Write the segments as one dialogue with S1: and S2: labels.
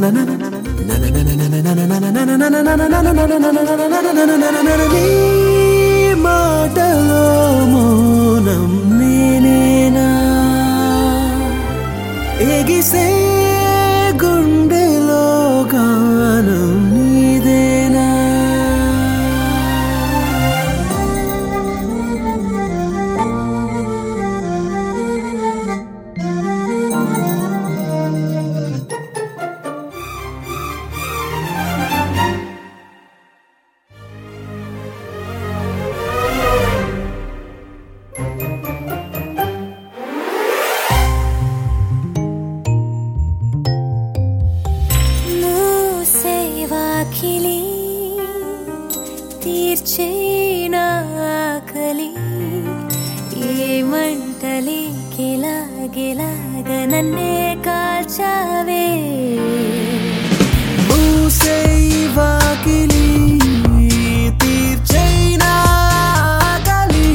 S1: మాటలో మౌనం నేనేనా ఎగిసే గుండెలో గానం నీదేనా
S2: తీర్చేనా ఆకలి ఏమంటలే గిలాగిలాగ నన్నే కాల్చావే
S1: వాకిలి తీర్చేనా ఆకలి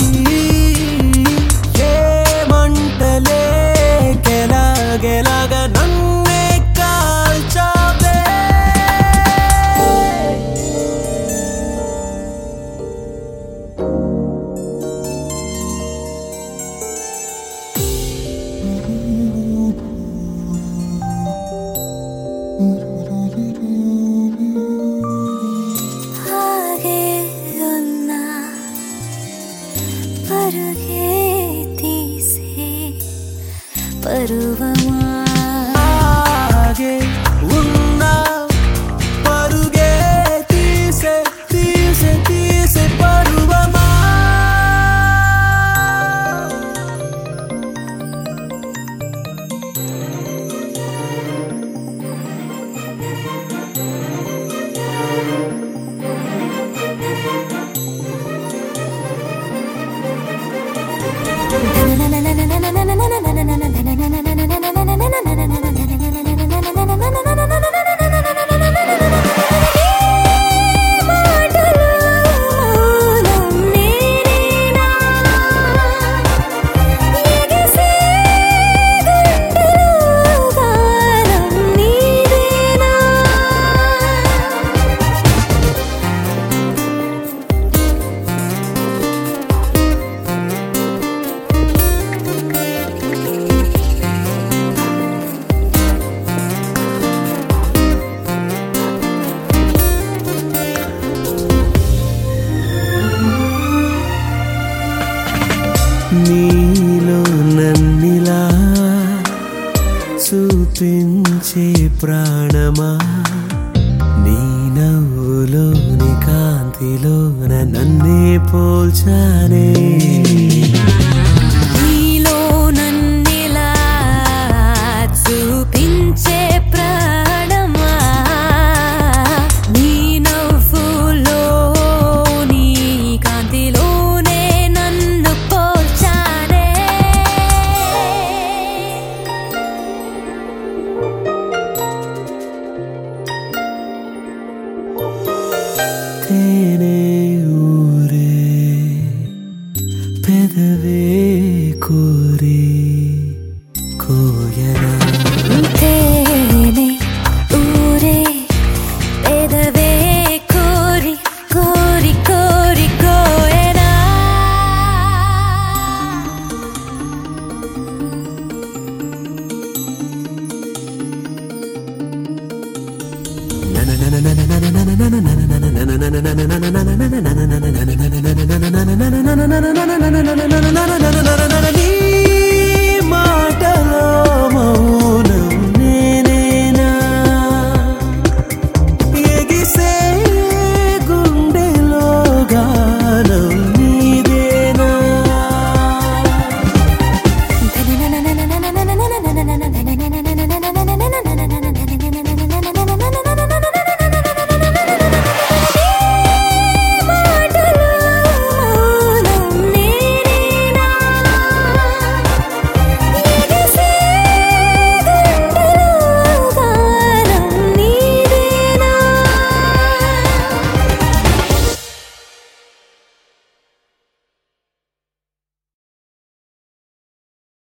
S1: ఏమంటలే గిలాగిలాగ నన్నే కాల్చావే
S2: పరుగే తీసే పరువమా
S1: ఆగే ఉన్నా పరుగే తీసే తీసే తీసే పరువమా నీలో నన్నిలా చూపించే ప్రాణమా నీ నవ్వులోని కాంతిలోన నన్నే పోల్చానే
S2: నీలో నన్నిలా చూపించే ప్రాణమా నీ నవ్వులోని కాంతిలోనే నన్ను పోల్చానే
S1: తేనే ఊరే పెదవే కోరి కోయనా
S2: తేనే ఊరే పెదవే కోరి కోరి కోరి కోయనా
S1: మాటలో